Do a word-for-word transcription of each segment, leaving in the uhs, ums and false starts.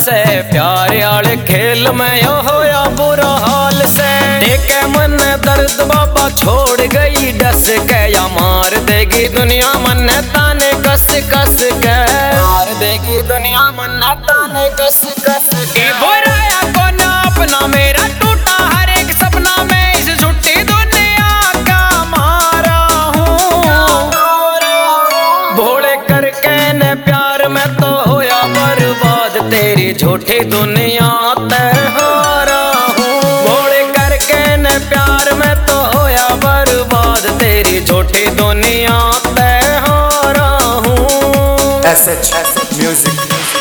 से प्यार आले खेल में यो होया बुरा हाल से। देखे मन दर्द बाबा छोड़ गई डस के, या मार देगी दुनिया मन ताने कस कस के, मार देगी दुनिया मन ताने कस कस के। बुराया को ना अपना मेरा टूटा हर एक सपना में इस झूठी दुनिया का मारा हूँ। भोले करके ने प्यार में तो होया बर्बाद, तेरी झूठी दुनिया ते हारा हूँ। भोले करके ने प्यार में तो होया बर्बाद, तेरी झूठी दुनिया ते हारा हूँ। S H music.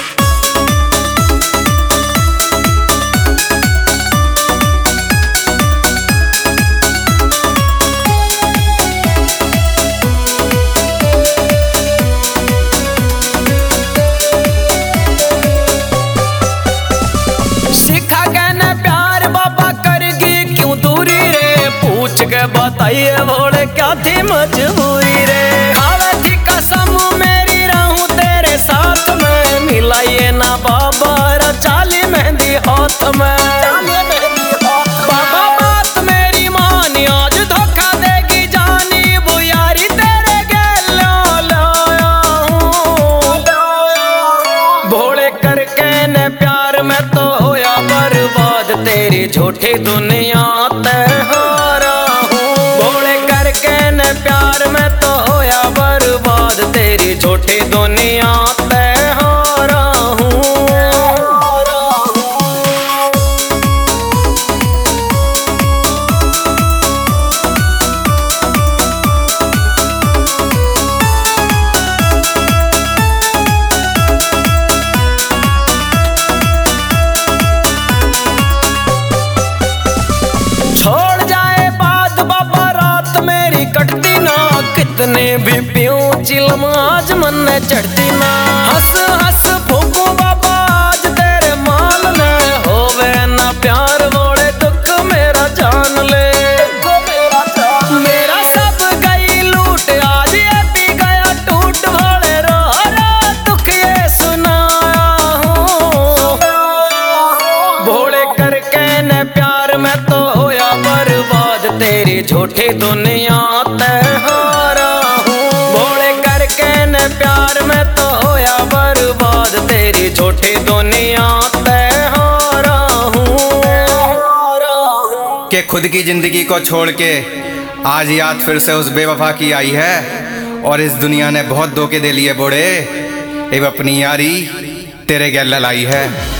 सीखा कहने प्यार बाबा करगी क्यों दूरी रे, पूछ के बताइए भोले क्या थी मजबूरी रे। खावे थी कसम मेरी रहूं तेरे साथ में, मिलाइए ना बाबा चाली मेहंदी हाथ में। बाबा बात मेरी मानी आज धोखा देगी जानी, बुयारी तेरे गेलो लाया हूँ। भोले करके ने प्यार में तो होया बर्बाद, तेरी झूठी दुनिया ते हारा हूँ। भोले करके ने प्यार में तो होया बर्बाद, तेरी झूठी दुनिया ते हारा हूँ। छोड़ जाए बात बाबा रात मेरी कटती ना, कितने भी पीऊं चिलम आज मन ने चढ़ती ना। हंस हंस फूकूं बाबा आज तेरे माल ने, होवे ना प्यार बोले दुख मेरा जान ले। मेरा सब गई लूट आज ये भी गया टूट, भोले रो रो दुख ये सुनाया हूँ। भोले करके ने प्यार में तो होया बर्बाद, तेरी झूठी दुनिया ते हारा हूँ। भोले करके ने प्यार में तो होया बर्बाद, तेरी झूठी दुनिया ते हारा हूँ। के खुद की जिंदगी को छोड़ के आज याद फिर से उस बेवफा की आई है, और इस दुनिया ने बहुत धोखे दे लिए बूढ़े, अब अपनी यारी तेरे गैल लाई है।